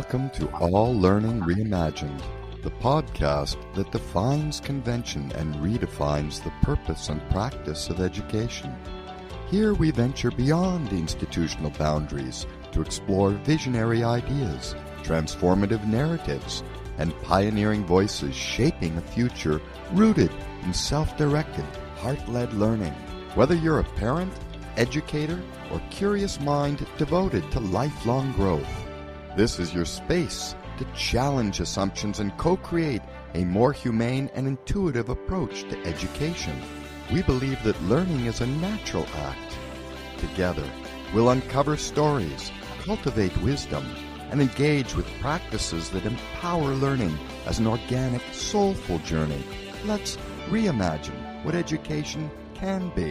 Welcome to All Learning Reimagined, the podcast that defines convention and redefines the purpose and practice of education. Here we venture beyond institutional boundaries to explore visionary ideas, transformative narratives, and pioneering voices shaping a future rooted in self-directed, heart-led learning. Whether you're a parent, educator, or curious mind devoted to lifelong growth, this is your space to challenge assumptions and co-create a more humane and intuitive approach to education. We believe that learning is a natural act. Together, we'll uncover stories, cultivate wisdom, and engage with practices that empower learning as an organic, soulful journey. Let's reimagine what education can be.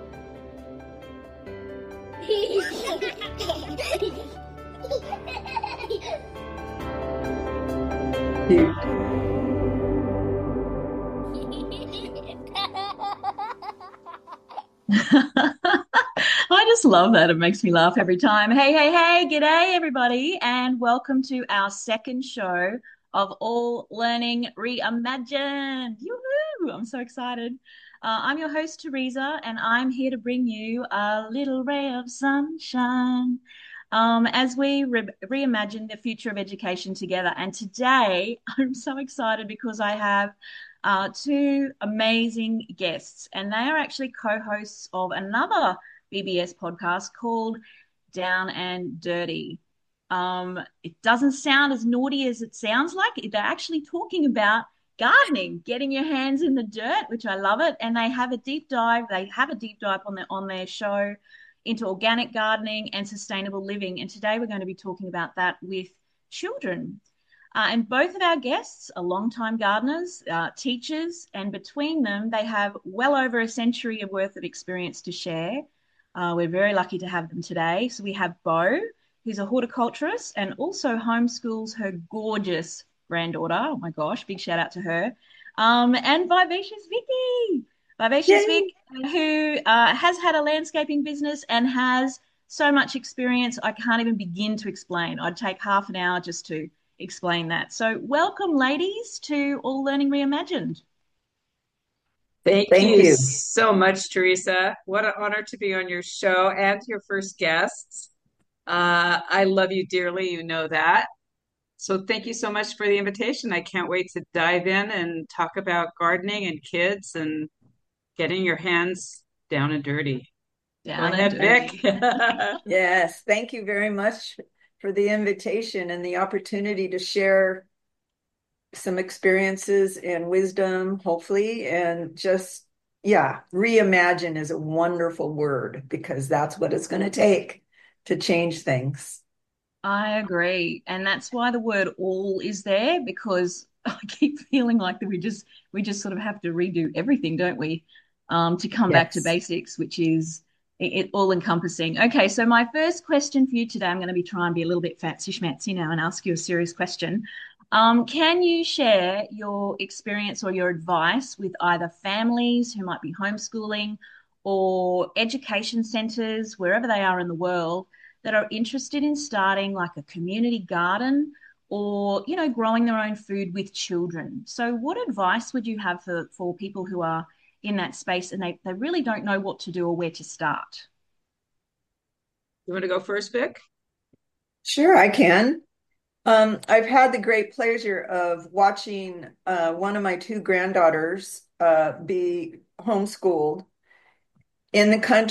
I just love that. It makes me laugh every time. Hey, g'day everybody, and welcome to our second show of All Learning Reimagined. Yoo-hoo! I'm so excited. I'm your host, Teresa, and I'm here to bring you a little ray of sunshine as we reimagine the future of education together. And today, I'm so excited because I have two amazing guests, and they are actually co-hosts of another BBS podcast called Down and Dirty. It doesn't sound as naughty as it sounds like. They're actually talking about gardening, getting your hands in the dirt, which I love it. And they have a deep dive. They have a deep dive on their show into organic gardening and sustainable living. And today we're going to be talking about that with children. And both of our guests are longtime gardeners, teachers, and between them, they have well over a century of worth of experience to share. We're very lucky to have them today. So we have Bo, who's a horticulturist and also homeschools her gorgeous granddaughter. Oh my gosh, big shout out to her. And Vivacious Vicky. Vivacious Vic, who has had a landscaping business and has so much experience, I can't even begin to explain. I'd take half an hour just to explain that. So welcome, ladies, to All Learning Reimagined. Thank you so much, Teresa. What an honor to be on your show and your first guests. I love you dearly, you know that. So thank you so much for the invitation. I can't wait to dive in and talk about gardening and kids and getting your hands down and dirty. Go ahead, Vic. Yes, thank you very much for the invitation and the opportunity to share some experiences and wisdom, hopefully, and just, reimagine is a wonderful word because that's what it's going to take to change things. I agree. And that's why the word all is there, because I keep feeling like that we just sort of have to redo everything, don't we? To come back to basics, which is it all encompassing. Okay, so my first question for you today, I'm going to be trying to be a little bit fancy schmancy now and ask you a serious question. Can you share your experience or your advice with either families who might be homeschooling or education centres, wherever they are in the world, that are interested in starting like a community garden or, you know, growing their own food with children? So what advice would you have for people who are in that space and they really don't know what to do or where to start? You want to go first, Vic? Sure, I can. I've had the great pleasure of watching one of my two granddaughters be homeschooled in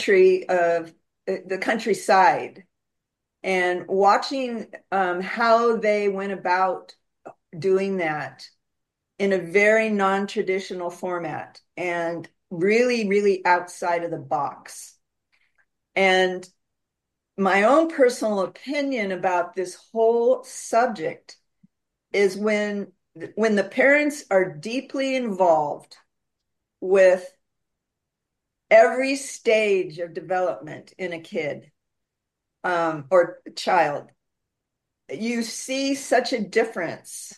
the countryside, and watching how they went about doing that in a very non-traditional format and really, really outside of the box. And my own personal opinion about this whole subject is when the parents are deeply involved with every stage of development in a kid or child, you see such a difference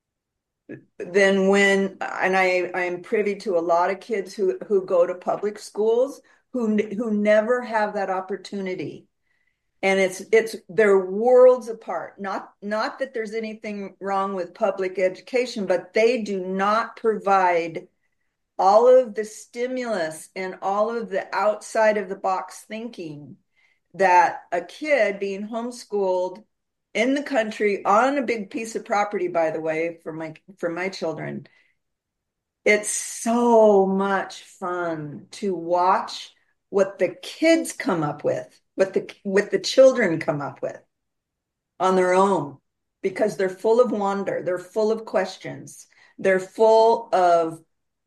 than when, and I am privy to a lot of kids who go to public schools who never have that opportunity. And it's they're worlds apart. Not that there's anything wrong with public education, but they do not provide all of the stimulus and all of the outside of the box thinking that a kid being homeschooled in the country on a big piece of property, by the way, for my children, it's so much fun to watch what the kids come up with, what the children come up with on their own, because they're full of wonder, they're full of questions, they're full of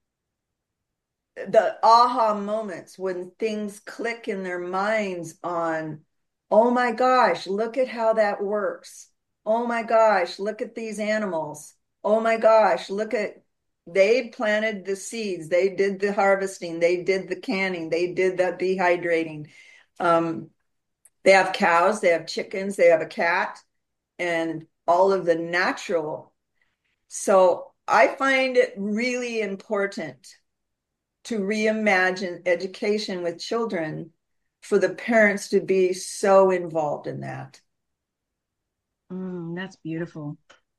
the aha moments when things click in their minds on, oh my gosh, look at how that works. Oh my gosh, look at these animals. Oh my gosh, look at they planted the seeds, they did the harvesting, they did the canning, they did the dehydrating. Um, they have cows, they have chickens, they have a cat, and all of the natural. So I find it really important to reimagine education with children for the parents to be so involved in that. That's beautiful.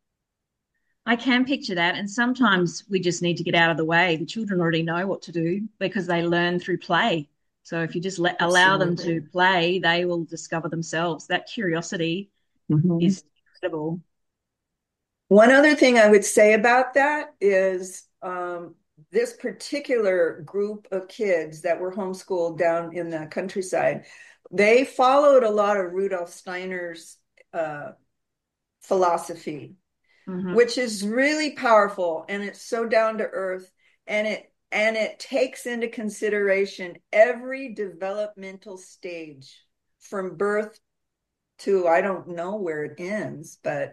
I can picture that. And sometimes we just need to get out of the way. The children already know what to do because they learn through play. So if you just allow them to Absolutely. play, they will discover themselves. That curiosity Mhm. is incredible. One other thing I would say about that is this particular group of kids that were homeschooled down in the countryside, they followed a lot of Rudolf Steiner's uh, philosophy, Hmm. which is really powerful, and it's so down to earth, and it takes into consideration every developmental stage from birth to I don't know where it ends, but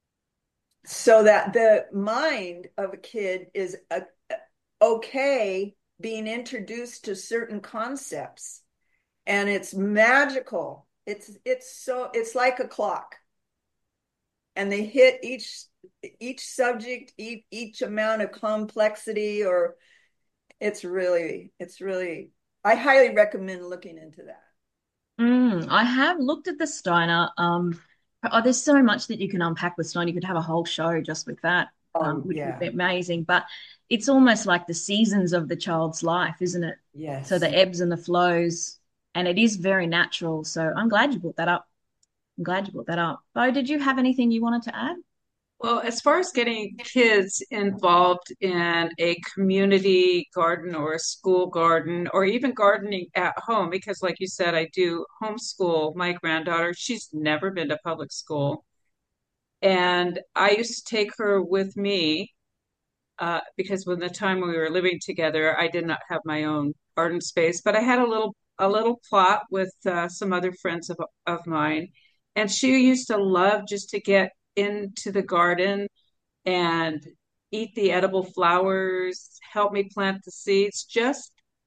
so that the mind of a kid is okay being introduced to certain concepts, and it's magical. It's like a clock, and they hit each subject, each amount of complexity, or it's really I highly recommend looking into that. I have looked at the Steiner. There's so much that you can unpack with Steiner. You could have a whole show just with that, Oh which would be yeah. amazing. But it's almost like the seasons of the child's life, isn't it? So the Yes. ebbs and the flows, and it is very natural. So I'm glad you brought that up. I'm glad you brought that up. Bo, did you have anything you wanted to add? Well, as far as getting kids involved in a community garden or a school garden or even gardening at home, because like you said, I do homeschool my granddaughter. She's never been to public school. And I used to take her with me because when the time we were living together, I did not have my own garden space, but I had a little plot with some other friends of mine, and she used to love just to get into the garden and eat the edible flowers, help me plant the seeds. Just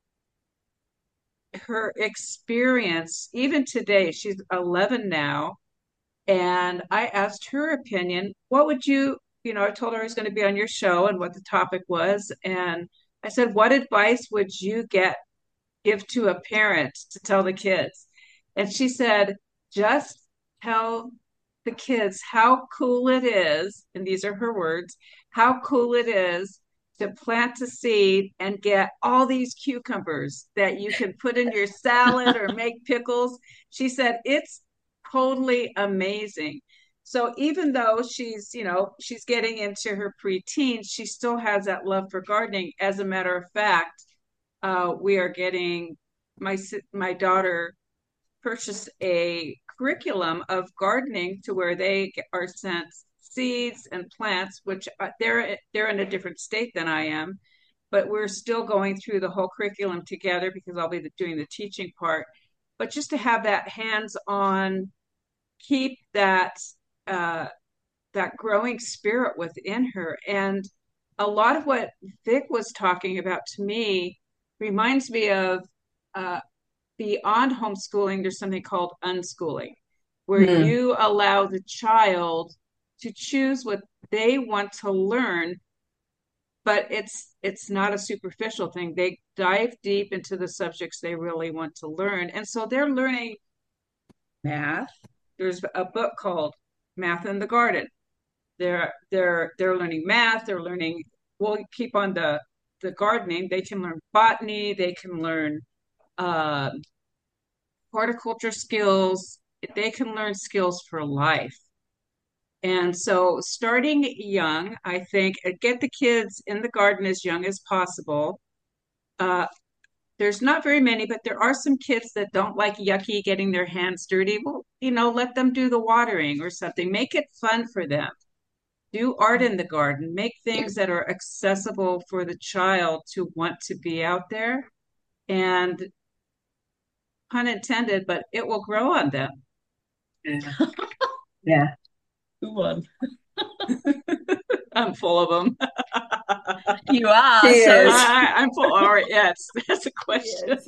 her experience, even today, she's 11 now, and I asked her opinion. What would I told her I was going to be on your show and what the topic was. And I said, what advice would you give to a parent to tell the kids? And she said, just tell the kids how cool it is. And these are her words, how cool it is to plant a seed and get all these cucumbers that you can put in your salad or make pickles. She said, it's totally amazing. So even though she's getting into her preteens, she still has that love for gardening. As a matter of fact, we are getting my daughter purchased a curriculum of gardening to where they are sent seeds and plants, which they're in a different state than I am, but we're still going through the whole curriculum together because I'll be doing the teaching part. But just to have that hands-on, keep uh, that growing spirit within her. And a lot of what Vic was talking about to me reminds me of uh, beyond homeschooling, there's something called unschooling, where Hmm. you allow the child to choose what they want to learn, but it's not a superficial thing. They dive deep into the subjects they really want to learn. And so they're learning math. There's a book called Math in the Garden. They're learning math. They're learning. We'll keep on the gardening. They can learn botany. They can learn uh, horticulture skills. They can learn skills for life. And so, starting young, I think, get the kids in the garden as young as possible. Uh, there's not very many, but there are some kids that don't like yucky getting their hands dirty. Well, let them do the watering or something. Make it fun for them. Do art in the garden. Make things that are accessible for the child to want to be out there. And pun intended, but it will grow on them. Yeah. Yeah. Good one. I'm full of them. You are. She So is. I'm full. All right, yes, that's a question.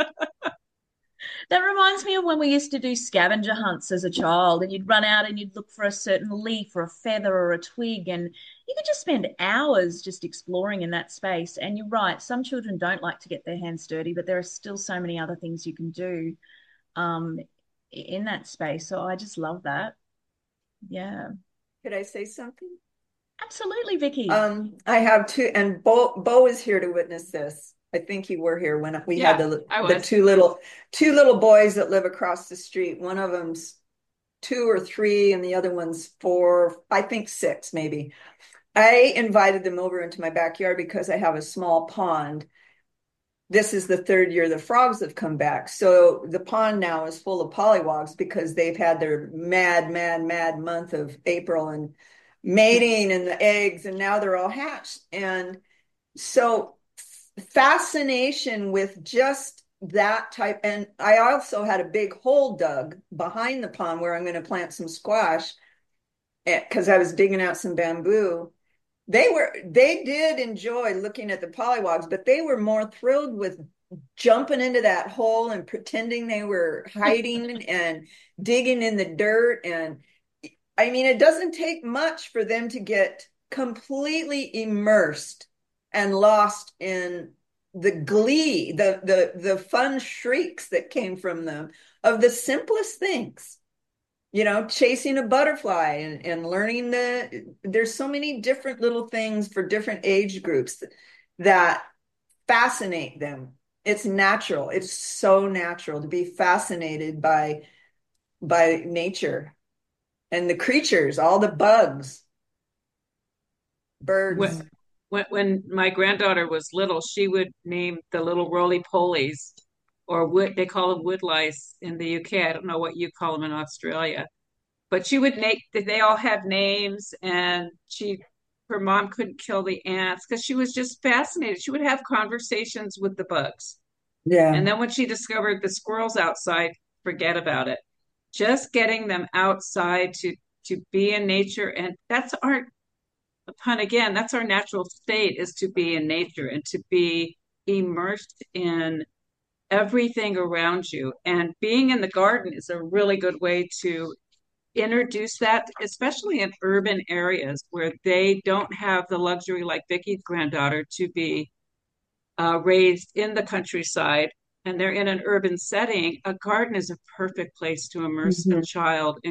that reminds me of when we used to do scavenger hunts as a child, and you'd run out and you'd look for a certain leaf or a feather or a twig, and you could just spend hours just exploring in that space. And you're right, some children don't like to get their hands dirty, but there are still so many other things you can do um, in that space. So I just love that. Yeah, Could I say something? absolutely, Vicky. I have two, and Bo is here to witness this. I think you were here when we had Yeah, I the was. two little boys that live across the street. One of them's 2 or 3, and the other one's 4, I think 6, maybe. I invited them over into my backyard because I have a small pond. This is the third year the frogs have come back. So the pond now is full of pollywogs because they've had their mad, mad, mad month of April and mating and the eggs, and now they're all hatched. And so fascination with just that type. And I also had a big hole dug behind the pond where I'm going to plant some squash because I was digging out some bamboo. They did enjoy looking at the pollywogs, but they were more thrilled with jumping into that hole and pretending they were hiding and digging in the dirt. And I mean, it doesn't take much for them to get completely immersed and lost in the glee, the fun shrieks that came from them of the simplest things, chasing a butterfly and learning there's so many different little things for different age groups that fascinate them. It's natural. It's so natural to be fascinated by nature and the creatures, all the bugs, birds. When my granddaughter was little, she would name the little roly-polies, or they call them woodlice in the UK. I don't know what you call them in Australia, but she would make. They all had names, and her mom couldn't kill the ants because she was just fascinated. She would have conversations with the bugs, Yeah. and then when she discovered the squirrels outside, forget about it. Just getting them outside to be in nature, and that's our pun again, that's our natural state, is to be in nature and to be immersed in everything around you. And being in the garden is a really good way to introduce that, especially in urban areas where they don't have the luxury, like Vicky's granddaughter, to be raised in the countryside and they're in an urban setting. A garden is a perfect place to immerse a Mhm. child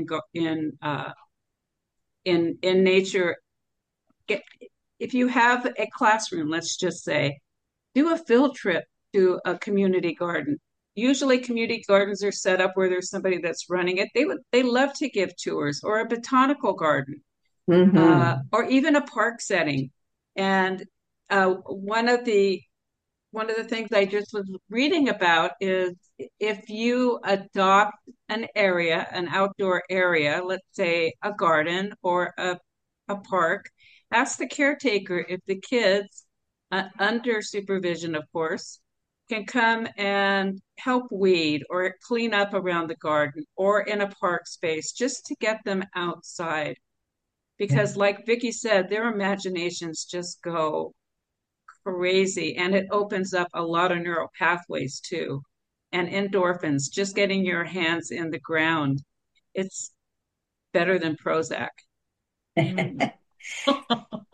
in nature. Get, if you have a classroom, let's just say, do a field trip to a community garden. Usually community gardens are set up where there's somebody that's running it. They love to give tours, or a botanical garden, Mhm. or even a park setting. And one of the things I just was reading about is if you adopt an outdoor area, let's say a garden or a park, ask the caretaker if the kids, under supervision, of course, can come and help weed or clean up around the garden or in a park space just to get them outside. Because, like Vicky said, their imaginations just go crazy, and it opens up a lot of neural pathways too, and endorphins. Just getting your hands in the ground, it's better than Prozac. Mm.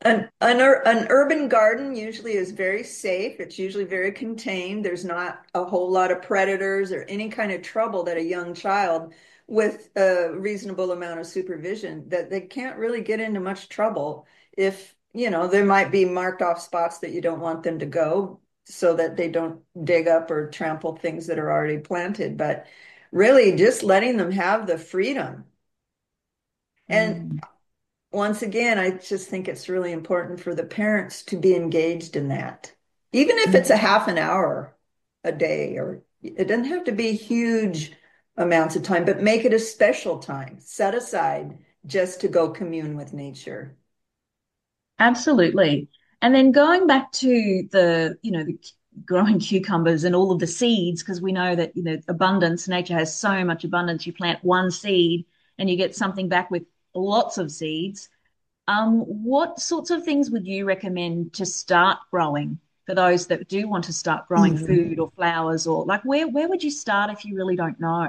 An urban garden usually is very safe. It's usually very contained. There's not a whole lot of predators or any kind of trouble that a young child with a reasonable amount of supervision that they can't really get into much trouble if, there might be marked off spots that you don't want them to go so that they don't dig up or trample things that are already planted. But really just letting them have the freedom. And Mm. once again, I just think it's really important for the parents to be engaged in that. Even if it's a Mm. half an hour a day, or it doesn't have to be huge amounts of time, but make it a special time set aside just to go commune with nature. Absolutely. And then going back to the growing cucumbers and all of the seeds, because we know that, abundance, nature has so much abundance. You plant one seed and you get something back with lots of seeds. What sorts of things would you recommend to start growing for those that do want to start growing Mhm. food or flowers, or like where would you start if you really don't know?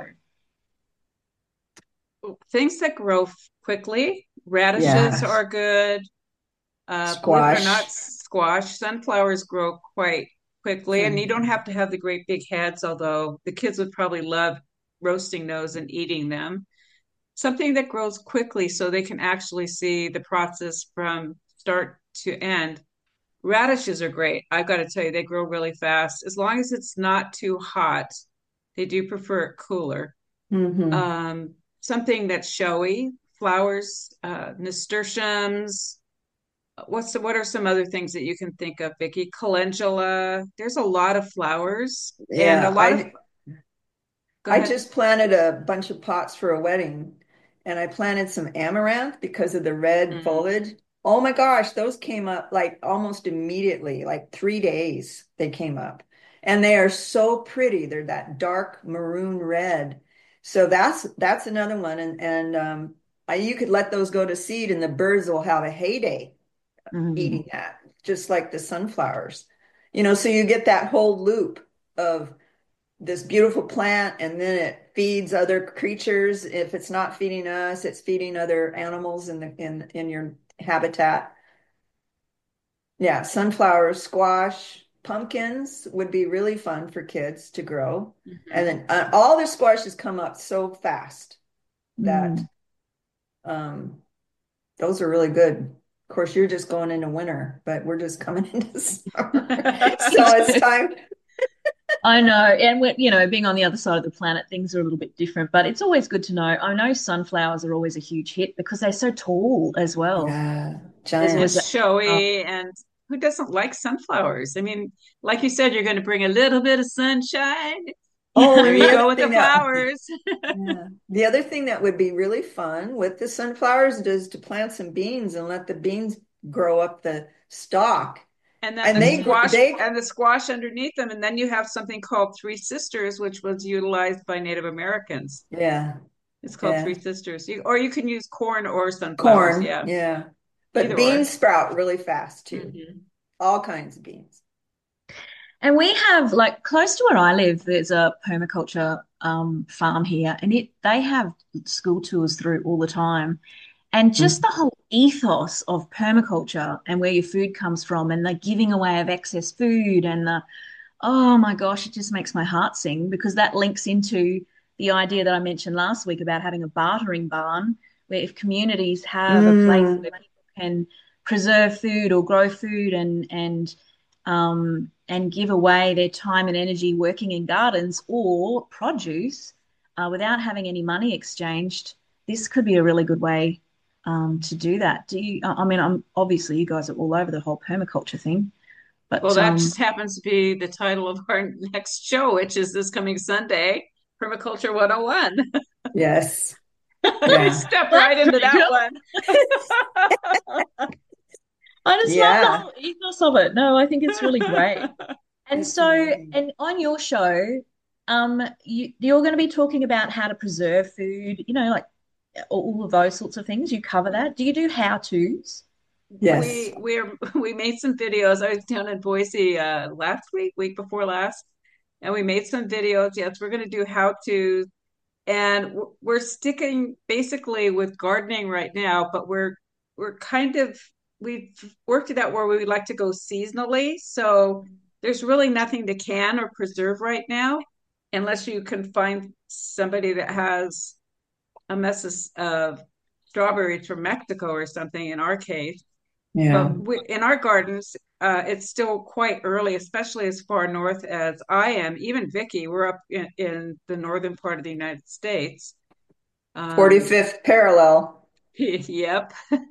Things that grow quickly, radishes Yeah, are good. Believe it or not, squash. squash, sunflowers grow quite quickly, and you don't Mhm. have to have the great big heads, although the kids would probably love roasting those and eating them. Something that grows quickly so they can actually see the process from start to end. Radishes are great. I've got to tell you, they grow really fast. As long as it's not too hot, they do prefer it cooler. Mhm. Something that's showy, flowers, nasturtiums. What are some other things that you can think of, Vicky? Calendula. There's a lot of flowers and a Yeah, lot of. Go I ahead. just planted a bunch of pots for a wedding and I planted some amaranth because of the red Mm, foliage. Oh my gosh, those came up like almost immediately, like 3 days they came up. And they are so pretty. They're that dark maroon red. So that's another one. You could let those go to seed and the birds will have a heyday Mm, eating that, just like the sunflowers. So you get that whole loop of this beautiful plant and then it feeds other creatures. If it's not feeding us, it's feeding other animals in your habitat. Yeah, sunflowers, squash, pumpkins would be really fun for kids to grow. And mhm. then all the squashes come up so fast that mm. um, those are really good. Of course, you're just going into winter, but we're just coming into summer. So it's time. I know, and being on the other side of the planet, things are a little bit different, but it's always good to know. I know sunflowers are always a huge hit because they're so tall as well. Yeah, There's And always that. giants. showy, and who doesn't like sunflowers? I mean, like you said, you're going to bring a little bit of sunshine. Oh, There and you the go other with the thing that flowers. Yeah. The other thing that would be really fun with the sunflowers is to plant some beans and let the beans grow up the stalk. And then And the they gr- squash they and the squash underneath them. And then you have something called Three Sisters, which was utilized by Native Americans. yeah, It's called Three yeah. Sisters. Or you can use corn or sunflowers. Corn, Yeah, yeah. But either beans or. sprout really fast too. Hmm. All kinds of beans. And we have, like, close to where I live, there's a permaculture farm here, and they have school tours through all the time. And just Mm. the whole ethos of permaculture and where your food comes from and the giving away of excess food and the, oh my gosh, it just makes my heart sing because that links into the idea that I mentioned last week about having a bartering barn, where if communities have a place Mm. where people can preserve food or grow food and give away their time and energy working in gardens or produce without having any money exchanged, this could be a really good way to do that. Do you? I mean, I'm obviously you guys are all over the whole permaculture thing, Well, but that just happens to be the title of our next show, which is this coming Sunday, Permaculture 101. Yes. We Yeah. step well, right that's into pretty that cool. one. I just love the Yeah. whole ethos of it. No, I think it's really great. And It's so, amazing. and on your show, you're going to be talking about how to preserve food, like all of those sorts of things. You cover that. Do you do how-tos? Yes. We made some videos. I was down in Boise last week before last, and we made some videos. Yes, we're going to do how to, and we're sticking basically with gardening right now, but we're kind of we've worked it out where we would like to go seasonally. So there's really nothing to can or preserve right now, unless you can find somebody that has a mess of strawberries from Mexico or something in our case. Yeah. But in our gardens, it's still quite early, especially as far north as I am. Even Vicky, we're up in the northern part of the United States. 45th parallel. Yep.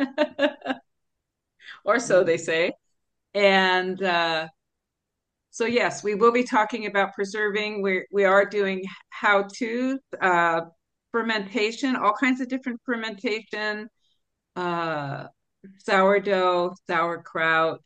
Or so they say. And so yes, we will be talking about preserving. We are doing how to fermentation, all kinds of different fermentation, uh, sourdough, sauerkraut,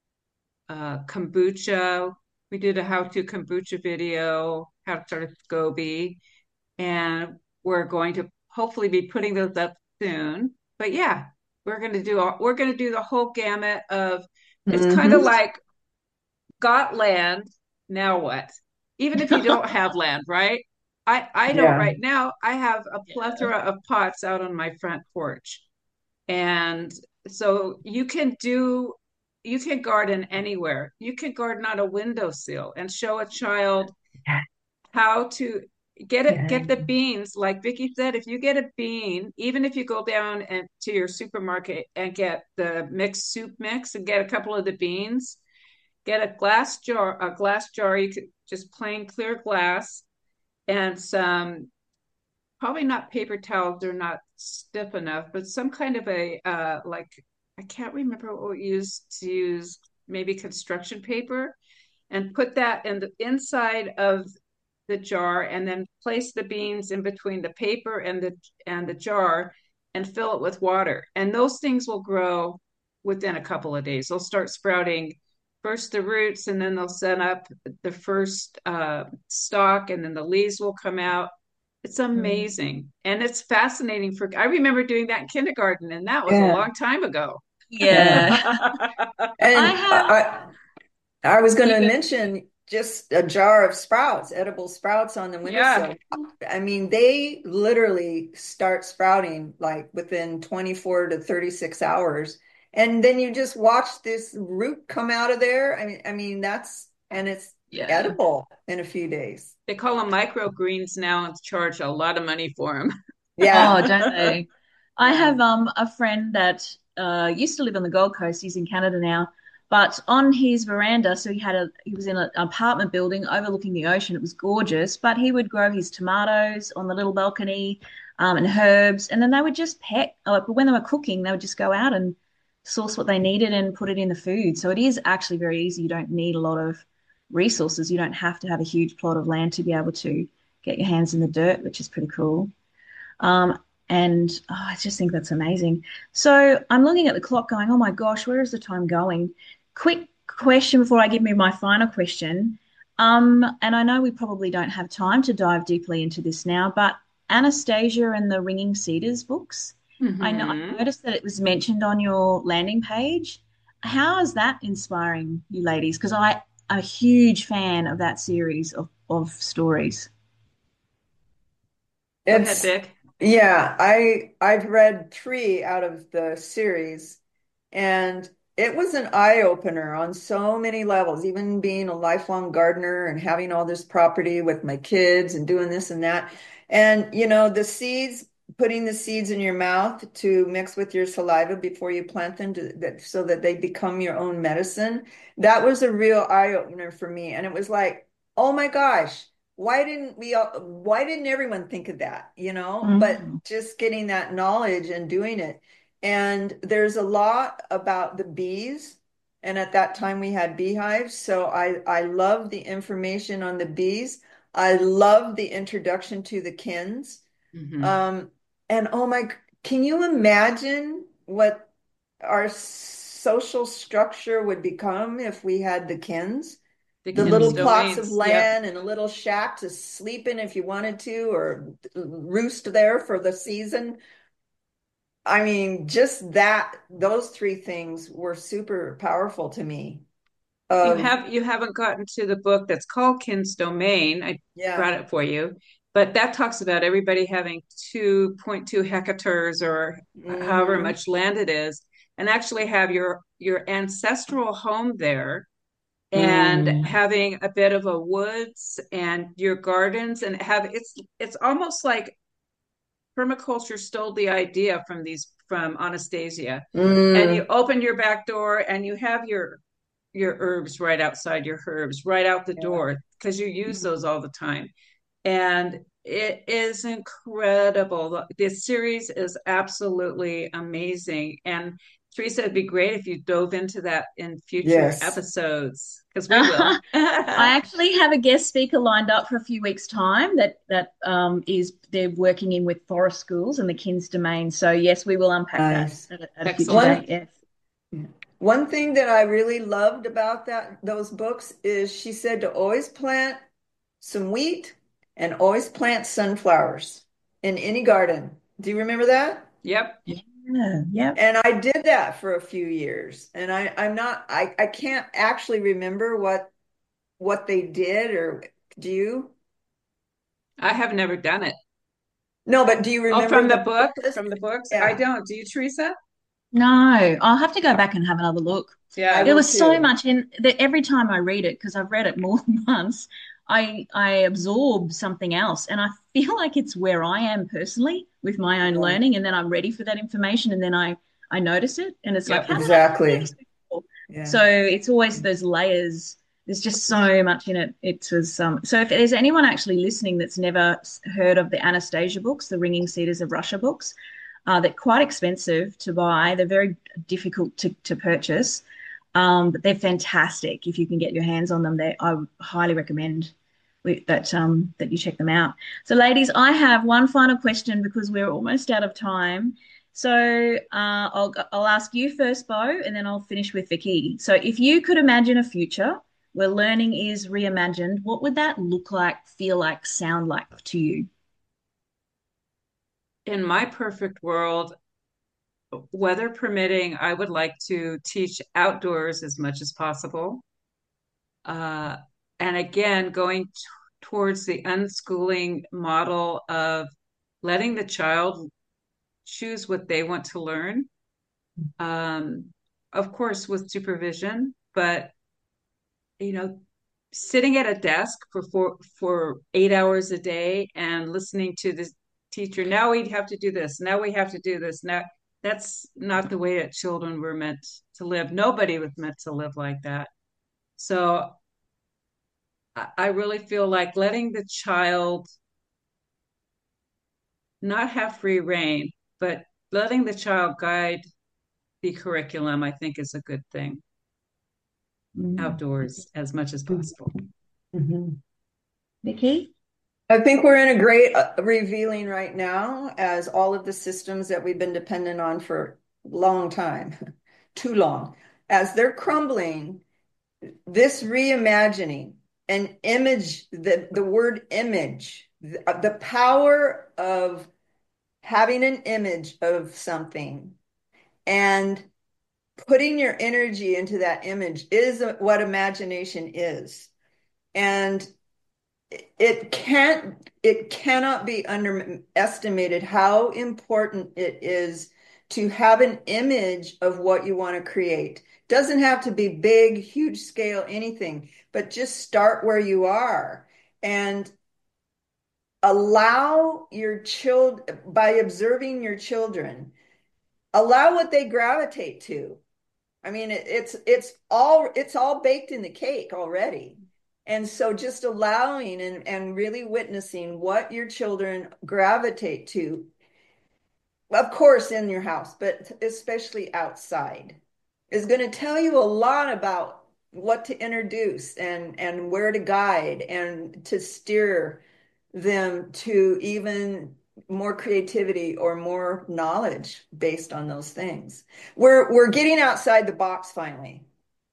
kombucha. We did a how to kombucha video, how to start a SCOBY, and we're going to hopefully be putting those up soon. But yeah, we're going to do the whole gamut of. It's kind of Hmm. like got land, now what? Even if you don't have land, right? I don't Yeah. right now. I have a Yeah. plethora of pots out on my front porch. And so you can garden anywhere. You can garden on a windowsill and show a child how to Yeah. get the beans. Like Vicky said, if you get a bean, even if you go down and to your supermarket and get the mixed soup mix and get a couple of the beans, get a glass jar, you could just plain clear glass and some, probably not paper towels, they're not stiff enough, but some kind of a like, I can't remember what we used to use, maybe construction paper, and put that in the inside of the jar and then place the beans in between the paper and the jar and fill it with water. And those things will grow within a couple of days. They'll start sprouting first the roots, and then they'll set up the first stalk, and then the leaves will come out. It's amazing. And it's fascinating I remember doing that in kindergarten, and that was a Yeah. long time ago. Yeah. I And have, I was going you to go, mention just a jar of sprouts, edible sprouts on the Yeah. windowsill. I mean, they literally start sprouting like within 24 to 36 hours. And then you just watch this root come out of there. I mean and it's yeah. edible in a few days. They call them microgreens now and charge a lot of money for them. Oh, Yeah. don't they? I Yeah. have a friend that used to live on the Gold Coast. He's in Canada now, but on his veranda, so he was in an apartment building overlooking the ocean. It was gorgeous, but he would grow his tomatoes on the little balcony, and herbs, and then they would just peck. But when they were cooking, they would just go out and source what they needed and put it in the food. So it is actually very easy. You don't need a lot of resources. You don't have to have a huge plot of land to be able to get your hands in the dirt, which is pretty cool. Um, and I just think that's amazing. So I'm looking at the clock going, oh my gosh, where is the time going? Quick question before I give me my final question. And I know we probably don't have time to dive deeply into this now, but Anastasia and the Ringing Cedars books, I Mm-hmm. noticed that it was mentioned on your landing page. How is that inspiring you ladies? Because I'm a huge fan of that series of stories. Go ahead, It's Vic. yeah, I've read three out of the series, and it was an eye opener on so many levels, even being a lifelong gardener and having all this property with my kids and doing this and that. And the seeds, putting the seeds in your mouth to mix with your saliva before you plant them so that they become your own medicine. That was a real eye opener for me. And it was like, oh my gosh, why didn't everyone think of that, but Mm. just getting that knowledge and doing it. And there's a lot about the bees, and at that time we had beehives, so I love the information on the bees. I love the introduction to the kins. Mm-hmm. um and oh my, can you imagine what our social structure would become if we had the kins? The The little Mm. plots of Kinstomanes. Yep. land and a little shack to sleep in if you wanted to, or roost there for the season. I mean, just those three things were super powerful to me. Of You haven't gotten to the book that's called Kin's Domain. I Yeah. brought it for you, but that talks about everybody having 2.2 hectares or however Hmm. much land it is. and actually have your ancestral home there, and Mm, having a bit of a woods and your gardens, and have it's almost like permaculture stole the idea from Anastasia. And you mm, open your back door and you have your herbs right outside, your herbs right out the yeah. door, because you use Mhm. those all the time. And it is incredible. This series is absolutely amazing. And Teresa, it'd be great if you dove into that in future Yes. episodes, because we will. I actually have a guest speaker lined up for a few weeks' time that is they're working in with forest schools and the Kins domain. So yes, we will unpack that Nice. at a future Excellent. date. Yes. One thing that I really loved about those books is she said to always plant some wheat and always plant sunflowers in any garden. Do you remember that? Yep. Yeah. Yep. And I did that for a few years. And I can't actually remember what they did, or do you? I have never done it. No, but do you Oh, remember from the the book, purpose? from the books. I Yeah, don't. Do you, Teresa? No, I'll have to go back and have another look. I Yeah. There will was so too. much in that every time I read it, because I've read it more than once, I absorb something else. And I feel like it's where I am personally with my own Right. learning. And then I'm ready for that information. And then I notice it. And it's like, Yep. how did I not do Exactly. this before? Yeah. So it's always those layers. There's just so much in it. It was so if there's anyone actually listening that's never heard of the Anastasia books, the Ringing Cedars of Russia books, they're quite expensive to buy. They're very difficult to purchase, but they're fantastic if you can get your hands on them. I highly recommend that you check them out. So, ladies, I have one final question because we're almost out of time. So, I'll ask you first, Bo, and then I'll finish with Vicky. So, if you could imagine a future where learning is reimagined, what would that look like, feel like, sound like to you? In my perfect world, weather permitting, I would like to teach outdoors as much as possible. Uh, and again, going towards the unschooling model of letting the child choose what they want to learn. Um, of course, with supervision, but you know, sitting at a desk for 8 hours a day and listening to the teacher. Now we have to do this. Now we have to do this. Now that's not the way that children were meant to live. Nobody was meant to live like that. So I really feel like letting the child not have free reign, but letting the child guide the curriculum, I think is a good thing Mm. outdoors as much as possible. Mhm. Vicky? I think we're in a great revealing right now as all of the systems that we've been dependent on for a long time, too long, as they're crumbling, this reimagining an image, the word image, the power of having an image of something and putting your energy into that image is what imagination is. And it cannot be underestimated how important it is to have an image of what you want to create. Doesn't have to be big, huge scale, anything, but just start where you are and allow your child by observing your children, allow what they gravitate to. I mean, it's all baked in the cake already. And so just allowing and really witnessing what your children gravitate to, of course, in your house, but especially outside, is going to tell you a lot about what to introduce and where to guide and to steer them to even more creativity or more knowledge based on those things. We're getting outside the box finally.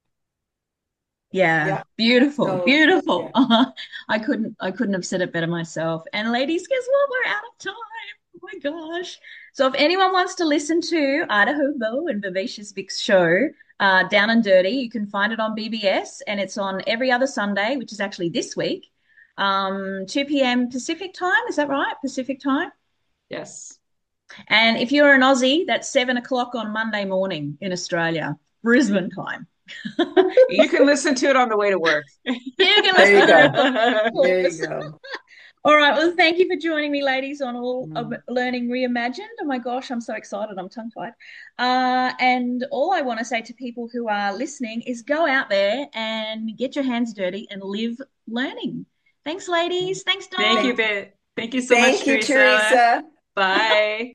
Yeah, Yeah. beautiful, So beautiful. yeah. I couldn't have said it better myself. And ladies, guess what? We're out of time. Oh my gosh. So if anyone wants to listen to Idaho Bo and Vivacious Vic's show, Down and Dirty, you can find it on BBS and it's on every other Sunday, which is actually this week, 2 p.m. Pacific time. Is that right? Pacific time? Yes. And if you're an Aussie, that's 7 o'clock on Monday morning in Australia, Brisbane time. You can listen to it on the way to work. You can There you listen go. to There it. you go. All right. Well, thank you for joining me, ladies, on All Mm. Learning Reimagined. Oh my gosh, I'm so excited. I'm tongue-tied. And all I want to say to people who are listening is go out there and get your hands dirty and live learning. Thanks, ladies. Thanks, Thank you, Dawn. Ben. Thank you so much, Thank you, Teresa. Teresa. Bye.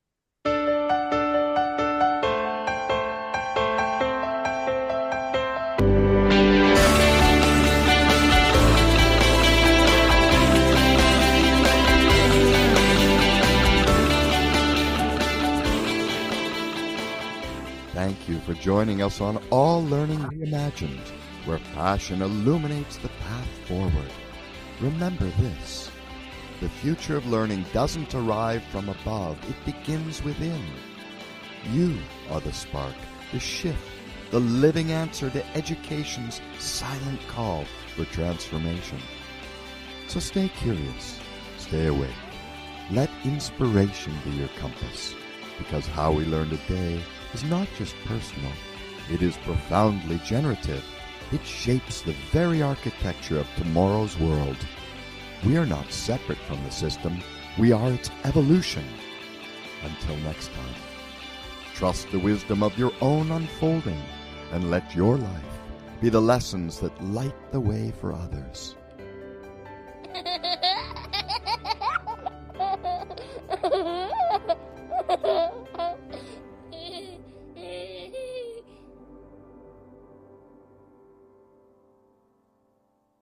Thank you for joining us on All Learning Reimagined, where passion illuminates the path forward. Remember this: the future of learning doesn't arrive from above, it begins within. You are the spark, the shift, the living answer to education's silent call for transformation. So stay curious, stay awake. Let inspiration be your compass, because how we learn today is not just personal, it is profoundly generative. It shapes the very architecture of tomorrow's world. We are not separate from the system, we are its evolution. Until next time, trust the wisdom of your own unfolding, and let your life be the lessons that light the way for others.